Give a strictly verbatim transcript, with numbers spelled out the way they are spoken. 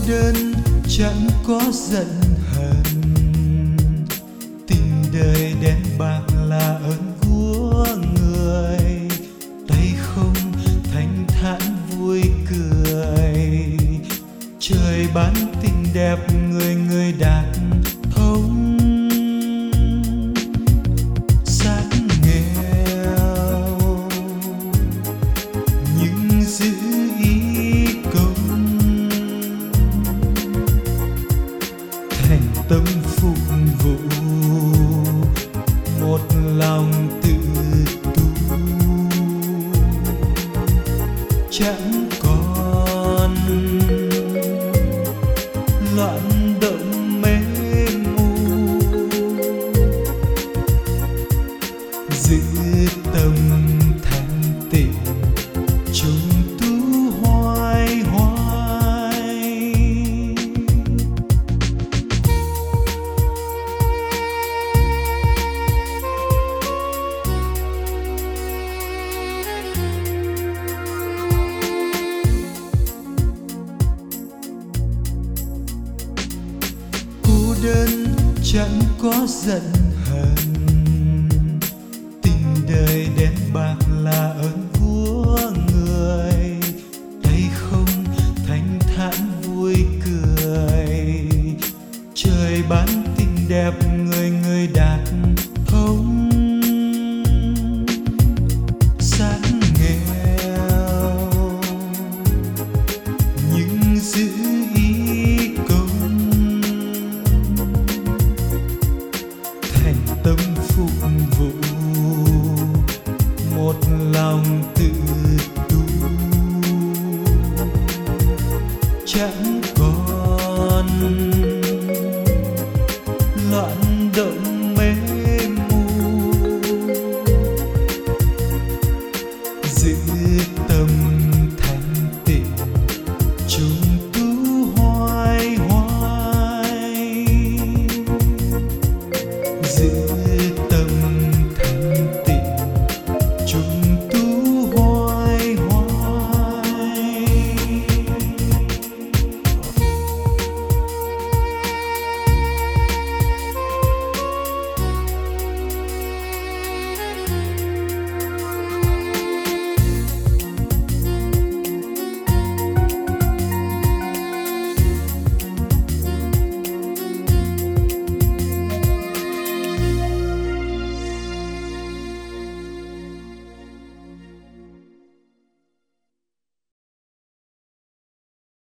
đơn chẳng có giận hờn, tình đời đen bạc là ơn của người, tay không thanh thản vui cười. Trời ban tình đẹp, người người đạt thông. Sát nghèo nhưng giữ ý công, thành tâm phục vụ một lòng tự tu. Chẳng còn loạn động mê mù, giữ tâm thanh tịnh chúng tu hoài hoài. Cô đơn chẳng có giận hờn, tình đời đen bạc là ơn của người, tay không thanh thản vui cười. Trời ban tình đẹp, người người đạt thông. Sát nghèo nhưng giữ ý công, thành tâm phục vụ một lòng tự tu. Chẳng còn loạn động mê mù, giữ tâm thanh tịnh chúng